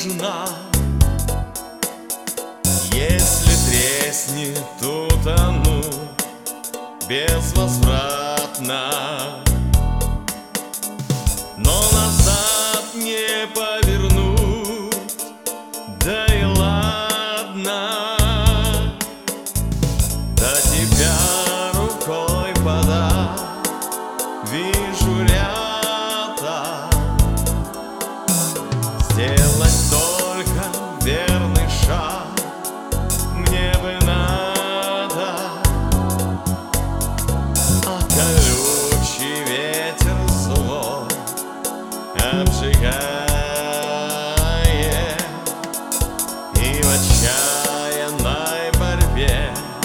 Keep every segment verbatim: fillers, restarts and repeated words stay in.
нужна. Если треснет, утону безвозвратно, но назад не повернуть, да и ладно. До тебя рукой подать, вижу ряда. Сделать только верный шаг мне бы надо, а колючий ветер злой обжигает, и в отчаянной борьбе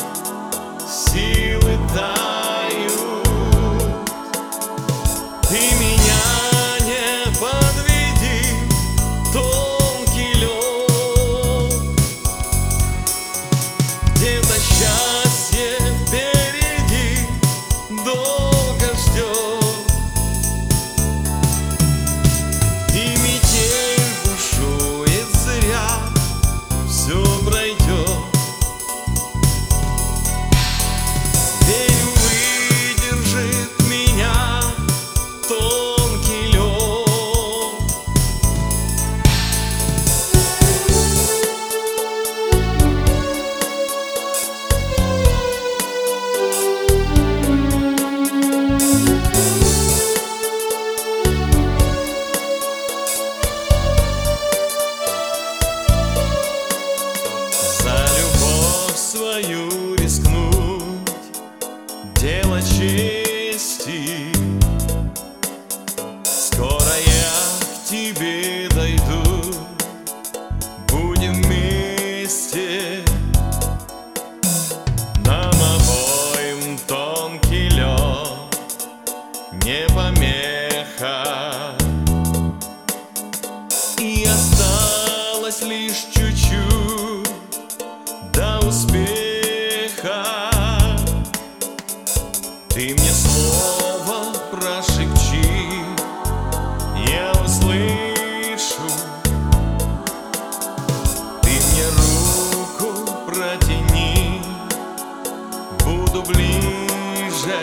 силы тают. Ты меня не подведи, тонкий лед, где-то счастье впереди долго ждет. И метель бушует зря, все пройдет. Верю, выдержит меня тонкий лед. За любовь свою рискнуть, дело чести. Скоро я к тебе дойду, будем вместе. Нам обоим тонкий лед не помеха, и осталось лишь чуть-чуть до успеха. Ты мне слово прошепчи, я услышу. Ты мне руку протяни, буду ближе.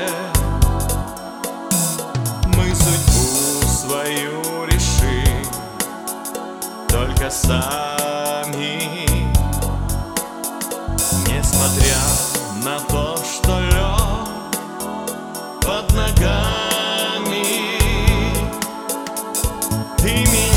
Мы судьбу свою решим только сами, несмотря на то, что лед под ногами. Ты меня